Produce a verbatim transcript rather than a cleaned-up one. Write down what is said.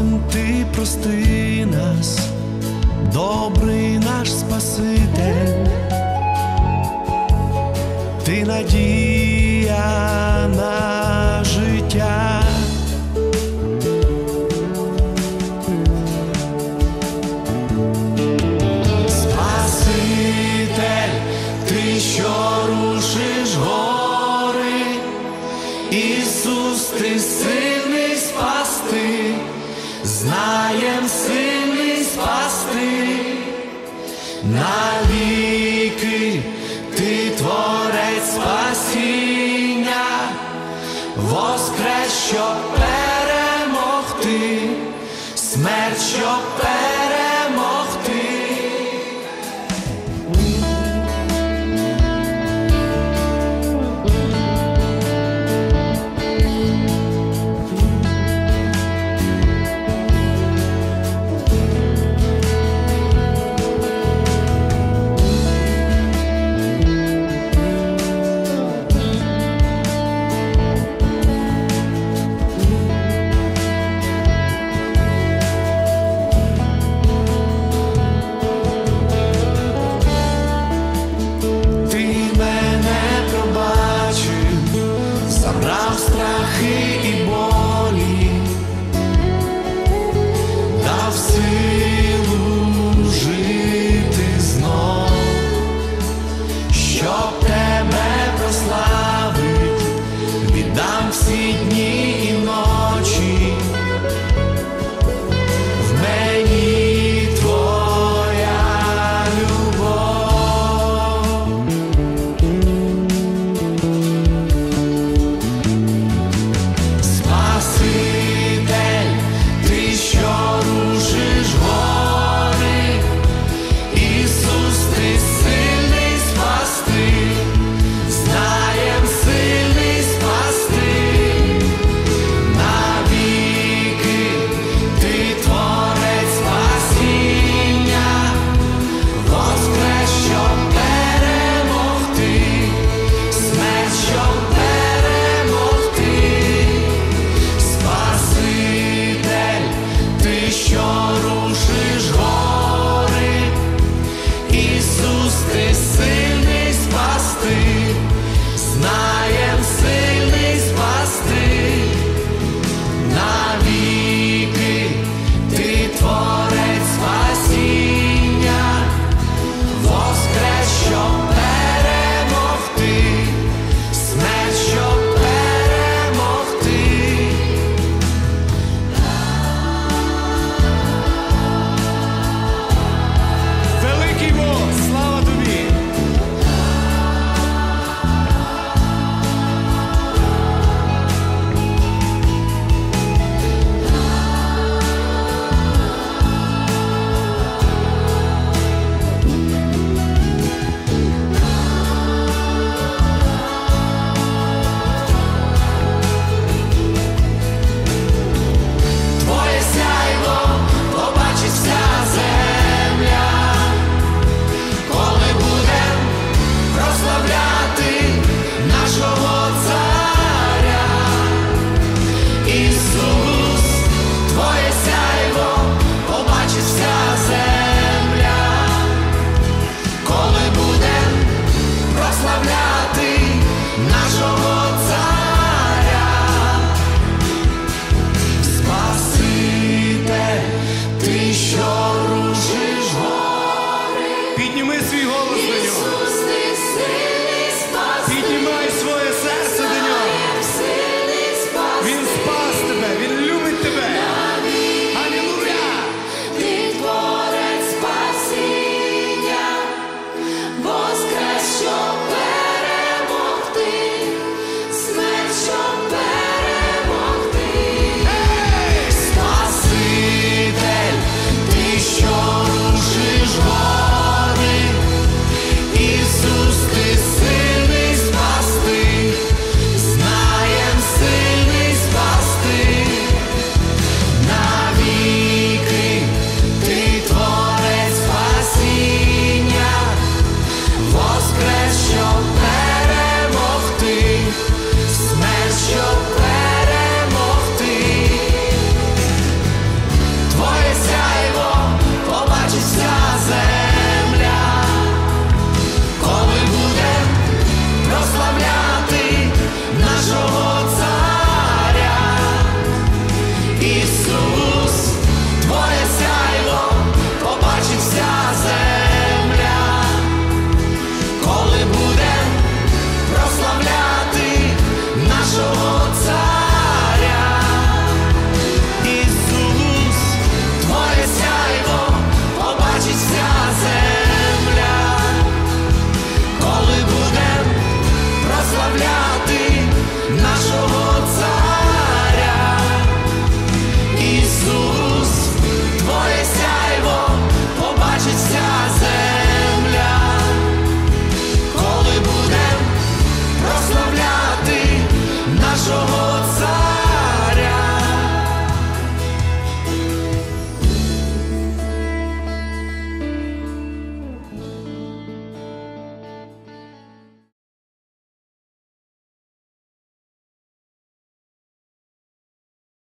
просим, ти прости нас, добрий наш Спаситель, ти надія на життя. Спаситель, ти, що рушиш гори, Ісус, ти сильний спасти, знаєм, сильний спасти, навіки ти творець спасіння, воскрес, щоб перемогти, смерть, щоб перемогти. Забрав страхи і болі, дав силу жити знов, щоб тебе прославить, віддам всі дні і ночі, в мені твоя любов. Спаситель, ти, що рушиш гори, Ісус, ти сильний спасти, знаєм, сильний спасти, навіки ти творець спасіння, воскрес, щоб перемогти, смерть, щоб перемогти. Спаситель, ти, що рушиш гори, Ісус, ти сильний спасти, знаєм, сильний спасти, навіки ти творець спасіння, воскрес, щоб перемогти, смерть, щоб перемогти. Великий Бог, слава тобі! Твоє сяйво побачить вся земля, коли будем прославляти нашого царя. Ісус, твоє сяйво побачить вся земля, коли будем прославляти нашого царя. Спаситель, ти, що